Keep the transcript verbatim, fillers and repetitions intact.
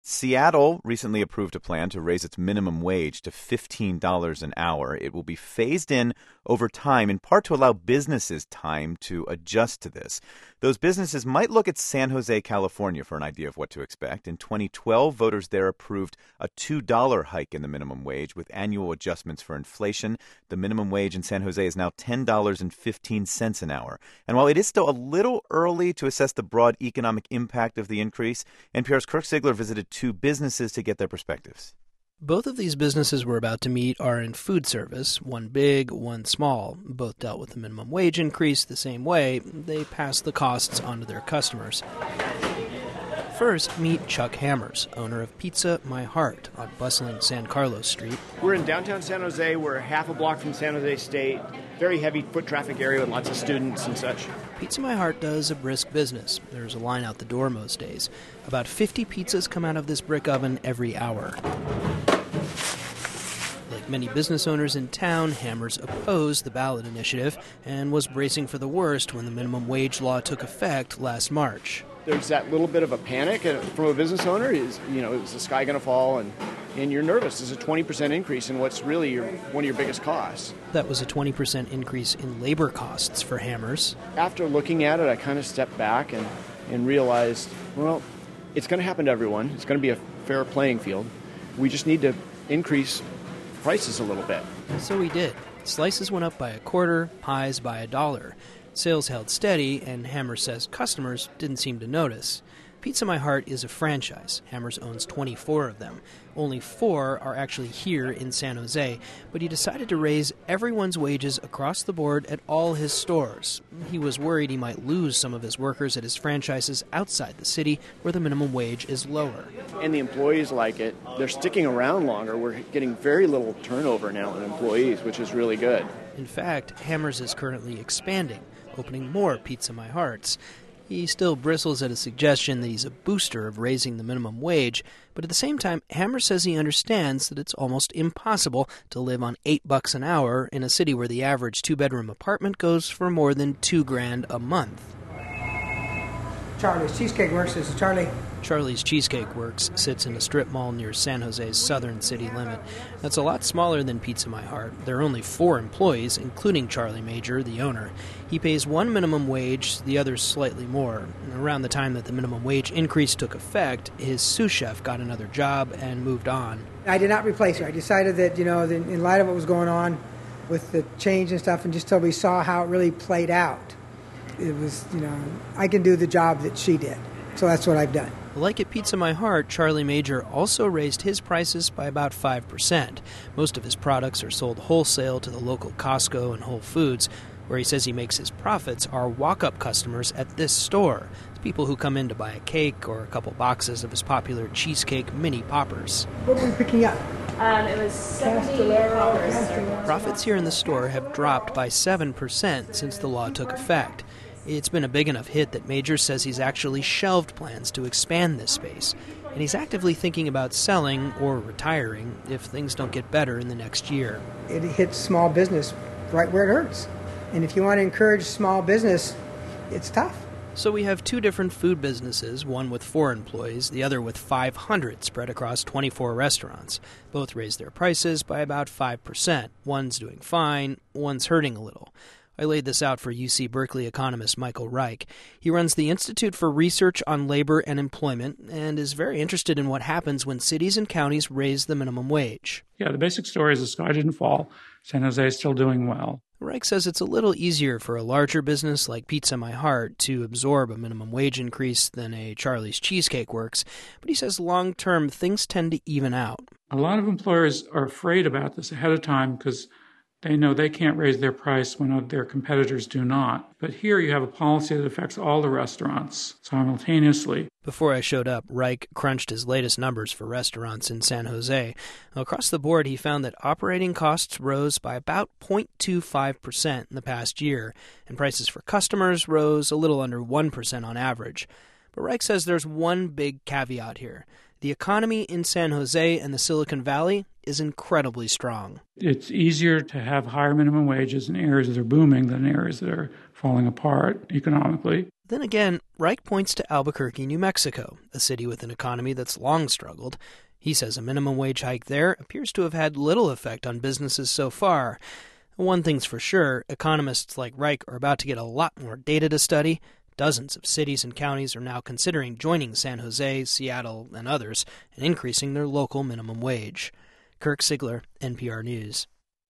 Seattle recently approved a plan to raise its minimum wage to fifteen dollars an hour. It will be phased in over time, in part to allow businesses time to adjust to this. Those businesses might look at San Jose, California for an idea of what to expect. In twenty twelve, voters there approved a two dollars hike in the minimum wage with annual adjustments for inflation. The minimum wage in San Jose is now ten dollars and fifteen cents an hour. And while it is still a little early to assess the broad economic impact of the increase, N P R's Kirk Siegler visited two businesses to get their perspectives. Both of these businesses we're about to meet are in food service, one big, one small. Both dealt with the minimum wage increase the same way. They passed the costs on to their customers. First, meet Chuck Hammers, owner of Pizza My Heart on bustling San Carlos Street. We're in downtown San Jose. We're half a block from San Jose State. Very heavy foot traffic area with lots of students and such. Pizza My Heart does a brisk business. There's a line out the door most days. About fifty pizzas come out of this brick oven every hour. Like many business owners in town, Hammers opposed the ballot initiative and was bracing for the worst when the minimum wage law took effect last March. There's that little bit of a panic from a business owner. Is you know, is the sky going to fall? And, and you're nervous. It's a twenty percent increase in what's really your, one of your biggest costs. That was a twenty percent increase in labor costs for Hammers. After looking at it, I kind of stepped back and, and realized, well, it's going to happen to everyone. It's going to be a fair playing field. We just need to increase prices a little bit. So we did. Slices went up by a quarter, pies by a dollar. Sales held steady, and Hammers says customers didn't seem to notice. Pizza My Heart is a franchise. Hammers owns twenty-four of them. Only four are actually here in San Jose, but he decided to raise everyone's wages across the board at all his stores. He was worried he might lose some of his workers at his franchises outside the city, where the minimum wage is lower. And the employees like it. They're sticking around longer. We're getting very little turnover now in employees, which is really good. In fact, Hammers is currently expanding, opening more Pizza My Hearts. He still bristles at a suggestion that he's a booster of raising the minimum wage, but at the same time, Hammers says he understands that it's almost impossible to live on eight bucks an hour in a city where the average two-bedroom apartment goes for more than two grand a month. Charlie's Cheesecake Works. This is Charlie. Charlie's Cheesecake Works sits in a strip mall near San Jose's southern city limit. That's a lot smaller than Pizza My Heart. There are only four employees, including Charlie Major, the owner. He pays one minimum wage, the others slightly more. Around the time that the minimum wage increase took effect, his sous chef got another job and moved on. I did not replace her. I decided that, you know, in light of what was going on with the change and stuff, and just till we saw how it really played out, it was, you know, I can do the job that she did. So that's what I've done. Like at Pizza My Heart, Charlie Major also raised his prices by about five percent. Most of his products are sold wholesale to the local Costco and Whole Foods. Where he says he makes his profits are walk-up customers at this store. The people who come in to buy a cake or a couple boxes of his popular cheesecake mini poppers. What were we picking up? Um, it was seventy poppers. Profits here in the store have dropped by seven percent since the law took effect. It's been a big enough hit that Major says he's actually shelved plans to expand this space, and he's actively thinking about selling or retiring if things don't get better in the next year. It hits small business right where it hurts. And if you want to encourage small business, it's tough. So we have two different food businesses, one with four employees, the other with five hundred spread across twenty-four restaurants. Both raised their prices by about five percent. One's doing fine, one's hurting a little. I laid this out for U C Berkeley economist Michael Reich. He runs the Institute for Research on Labor and Employment and is very interested in what happens when cities and counties raise the minimum wage. Yeah, the basic story is the sky didn't fall. San Jose is still doing well. Reich says it's a little easier for a larger business like Pizza My Heart to absorb a minimum wage increase than a Charlie's Cheesecake Works, but he says long-term things tend to even out. A lot of employers are afraid about this ahead of time because they know they can't raise their price when their competitors do not. But here you have a policy that affects all the restaurants simultaneously. Before I showed up, Reich crunched his latest numbers for restaurants in San Jose. Across the board, he found that operating costs rose by about zero point two five percent in the past year, and prices for customers rose a little under one percent on average. But Reich says there's one big caveat here. The economy in San Jose and the Silicon Valley is incredibly strong. It's easier to have higher minimum wages in areas that are booming than areas that are falling apart economically. Then again, Reich points to Albuquerque, New Mexico, a city with an economy that's long struggled. He says a minimum wage hike there appears to have had little effect on businesses so far. One thing's for sure, economists like Reich are about to get a lot more data to study. Dozens of cities and counties are now considering joining San Jose, Seattle, and others and increasing their local minimum wage. Kirk Sigler, N P R News.